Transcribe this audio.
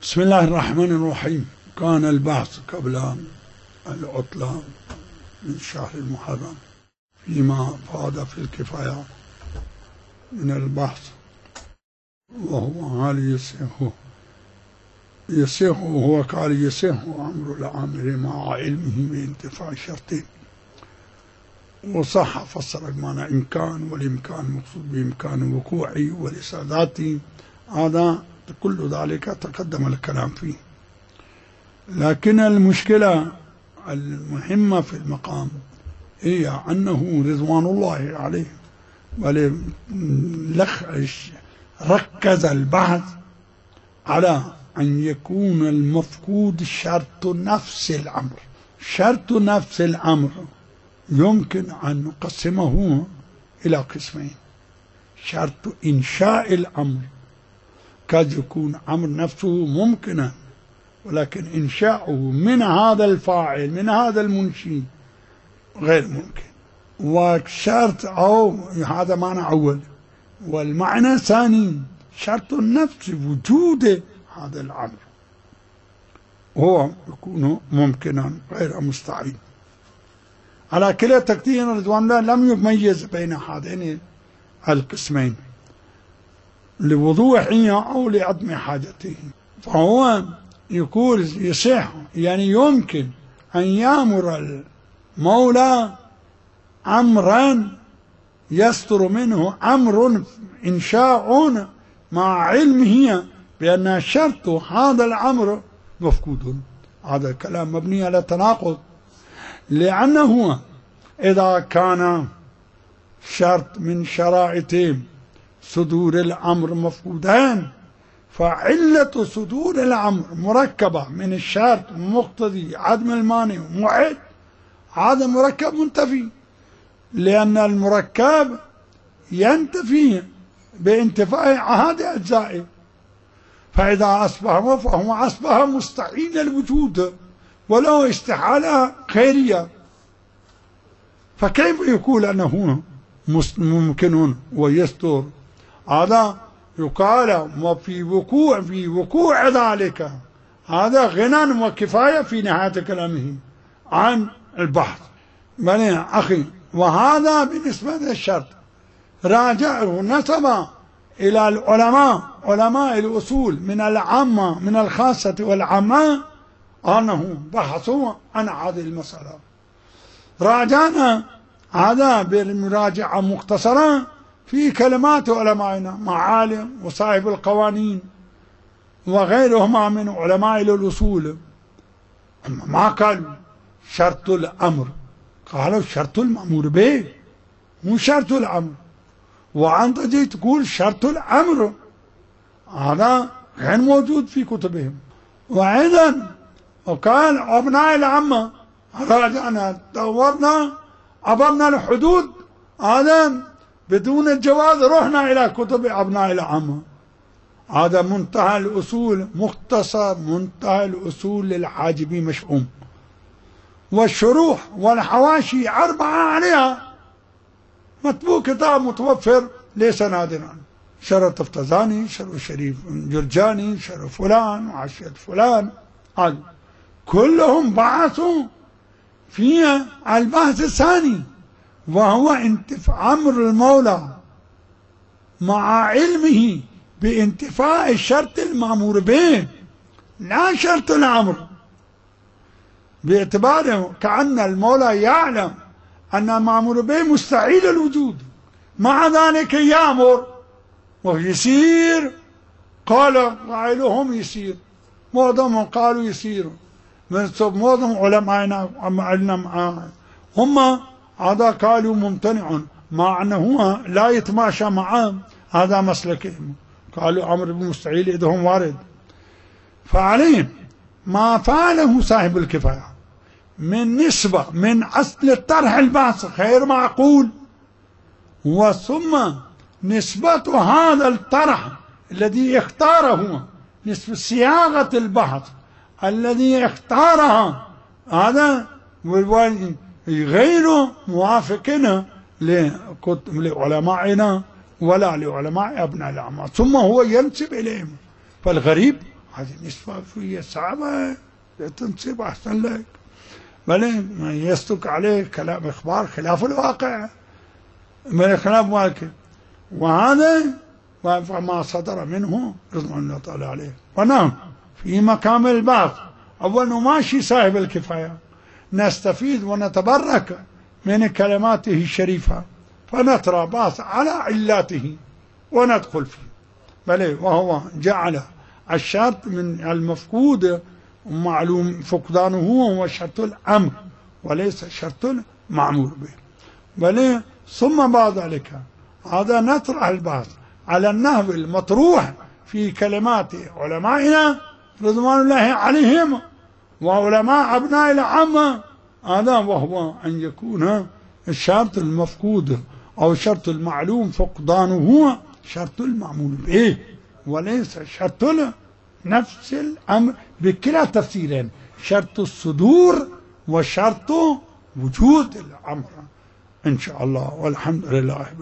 بسم الله الرحمن الرحيم. كان البحث قبل العطلة من شهر المحرم فيما فاد في الكفاية من البحث، وهو هل يصح هو قال يصح أمر العامل مع علمه بانتفاع الشرطين، وصح فسر المعنى إمكان، والإمكان مقصود بإمكان وقوعي ولساداتي، هذا كل ذلك تقدم الكلام فيه. لكن المشكلة المهمة في المقام هي أنه رضوان الله عليه ركز البحث على أن يكون المفقود شرط نفس الأمر. شرط نفس الأمر يمكن أن نقسمه إلى قسمين: شرط إنشاء الأمر، قد يكون أمر نفسه ممكنا ولكن إنشاؤه من هذا الفاعل من هذا المنشي غير ممكن، وشرط أو هذا معنى أول. والمعنى الثاني شرط النفس وجود هذا الأمر هو يكون ممكنا غير مستحيل. على كلا تقدير رضوان الله لم يميز بين هذين القسمين لوضوحه أو لعدم حاجته، فهو يقول يصح يعني يمكن أن يأمر المولى أمرا يستر منه أمر إنشاء مع علمه بأن شرط هذا الأمر مفقود. هذا الكلام مبني على تناقض، لأنه إذا كان شرط من شرائط صدور الأمر مفقودان، فعلة صدور الأمر مركبة من الشرط مقتضي عدم المانع ومعد، هذا مركب منتفي، لأن المركب ينتفي بانتفاء هذه أجزائه، فإذا أصبح فهو أصبح مستحيل الوجود ولو استحالة خيرية، فكيف يقول أنه ممكن ويستر؟ هذا يقال وفي وقوع ذلك هذا غنى وكفاية في نهاية كلامه عن البحث. بني أخي، وهذا بالنسبة للشرط راجعه نسب إلى العلماء علماء الأصول من العامة من الخاصة والعامة أنه بحثوا عن هذه المسألة. راجعنا هذا بالمراجعة مختصرة في كلمات علمائنا معالم وصاحب القوانين وغيرهما من علماء الأصول. ما قالوا شرط الأمر، قالوا شرط المأمور به مو شرط الأمر، وأنت جاي تقول شرط الأمر، هذا غير موجود في كتبهم. وأيضا وقال أبناء العامة، راجعنا دورنا عبرنا الحدود، هذا بدون الجواز رحنا إلى كتب أبناء العامة. هذا منتهى الأصول مختصر منتهى الأصول للحاجبي مشؤوم، والشروح والحواشي 4 عليها، مطبوع كتاب متوفر ليس نادرا، شرف تفتزاني، شرف شريف جرجاني، شرف فلان وعشية فلان، كلهم بعثوا في البحث الثاني، وهو أمر المولى مع علمه بانتفاء الشرط المأمور به لا شرط الأمر، باعتباره كأن المولى يعلم أن المأمور به مستحيل الوجود، مع ذلك يأمر ويسير. قال قائلهم يسير، معظمهم قالوا يسير، معظم علمائنا هم هذا قالوا ممتنع، مع أنه لا يتماشى معهم، هذا مسلكهم، قالوا أمر بالمستحيل إذهم وارد. فعليهم ما فعله صاحب الكفاية من نسبة من أصل الطرح البحث غير معقول، وثم نسبة هذا الطرح الذي اختاره نسبة صياغة البحث الذي اختارها هذا غير موافق لعلمائنا ولا لعلماء ابن العامة، ثم هو ينسب إليهم. فالغريب هذه نسبة فيه صعبة تنسب أحسن لك، بل ما يصدق عليه كلام إخبار خلاف الواقع من خلاف واقع، وهذا ما صدر منه رضوان الله تعالى عليه. ونعم في مقام البعث أول نماشي صاحب الكفاية، نستفيد ونتبرك من كلماته الشريفة، فنترى بعض على علاته وندخل فيه. بل وهو جعل الشرط من المفقود معلوم فقدانه هو شرط الأمر وليس شرط المعمول به. بل ثم بعد ذلك هذا نطرح البحث على النحو المطروح في كلمات علمائنا رضوان الله عليهم وعلماء أبناء العامة، هذا وهو أن يكون الشرط المفقود أو شرط المعلوم فقدانه هو شرط المعمول به وليس شرط نفس الأمر بكلا تفسيرين، شرط الصدور وشرط وجود الأمر إن شاء الله. والحمد لله.